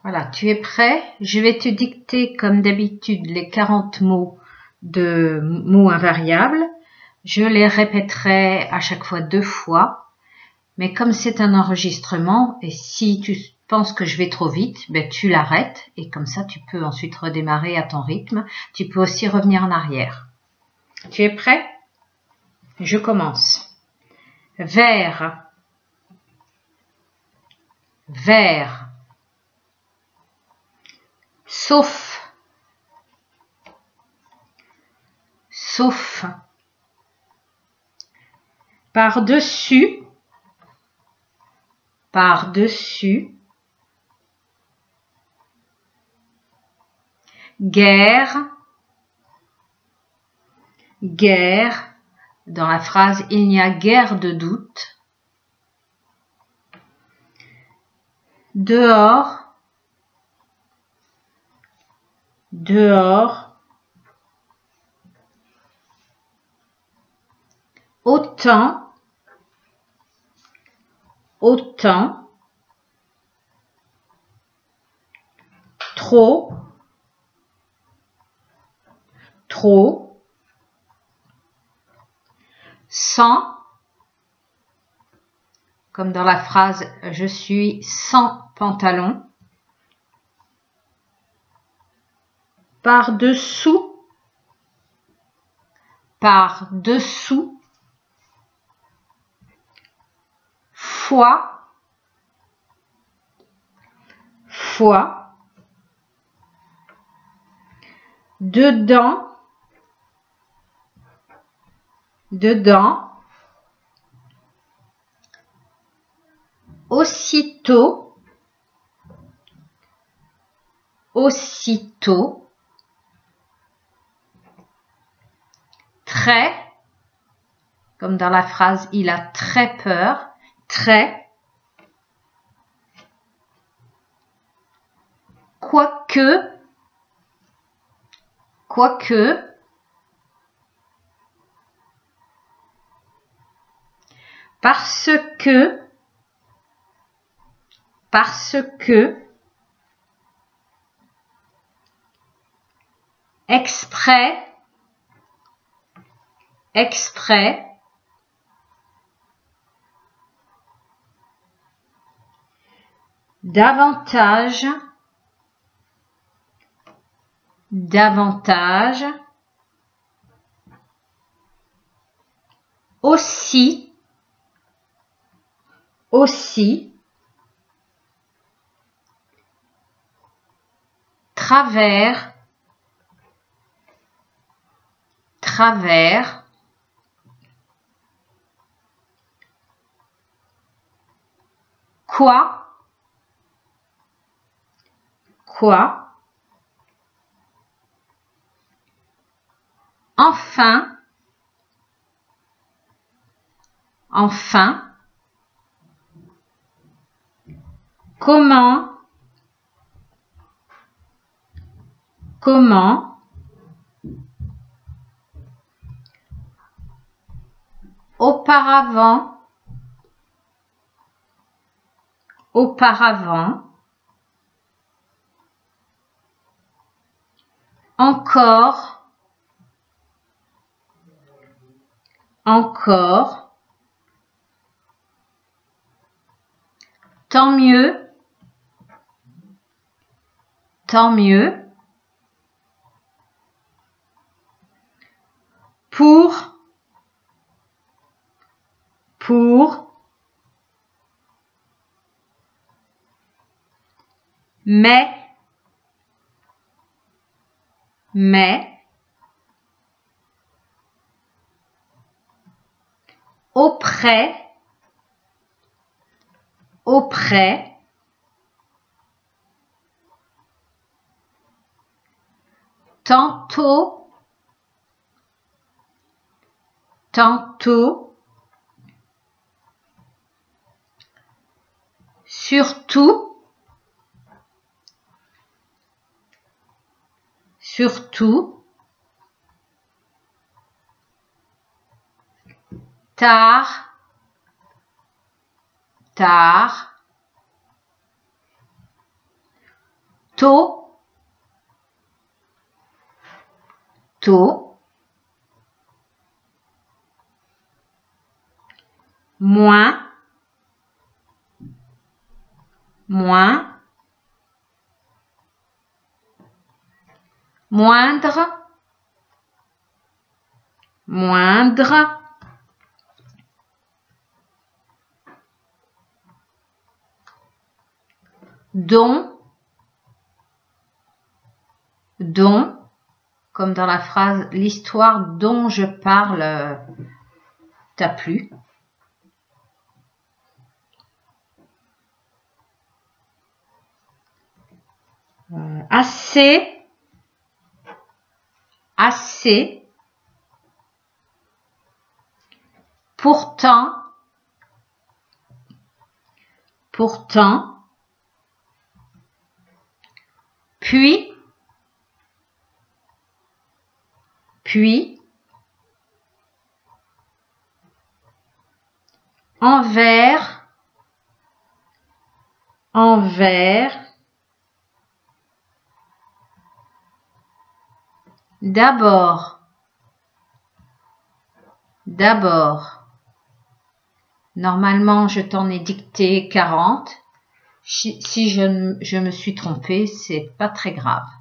Voilà, tu es prêt? Je vais te dicter comme d'habitude les 40 mots de mots invariables. Je les répéterai à chaque fois 2 fois. Mais comme c'est un enregistrement, et si tu penses que je vais trop vite, ben tu l'arrêtes et comme ça tu peux ensuite redémarrer à ton rythme. Tu peux aussi revenir en arrière. Tu es prêt? Je commence. Vert, vert. Sauf, sauf. Par-dessus, par-dessus. Guerre, guerre. Dans la phrase, il n'y a guère de doute. Dehors, dehors. Autant, autant. Trop, trop. Sans, comme dans la phrase « Je suis sans pantalon ». Par-dessous, par-dessous. Fois, fois. Dedans, dedans. Aussitôt, aussitôt. Très, comme dans la phrase « Il a très peur », très. Quoique, quoique. Parce que, parce que. Exprès, exprès. Davantage, davantage. Aussi, aussi. Travers, travers. Quoi, quoi. Enfin, enfin. Comment, comment. Auparavant, auparavant. Encore, encore. Tant mieux, tant mieux. Pour, mais, auprès, auprès. Tantôt, tantôt. Surtout, surtout. Tard, tard. tôt, tôt, moins, moins, moindre, moindre, dont, dont, comme dans la phrase « L'histoire dont je parle t'a plu ». Assez, assez, pourtant, pourtant, puis, puis, envers, envers, d'abord, d'abord. Normalement, je t'en ai dicté 40. Si je me suis trompée, c'est pas très grave.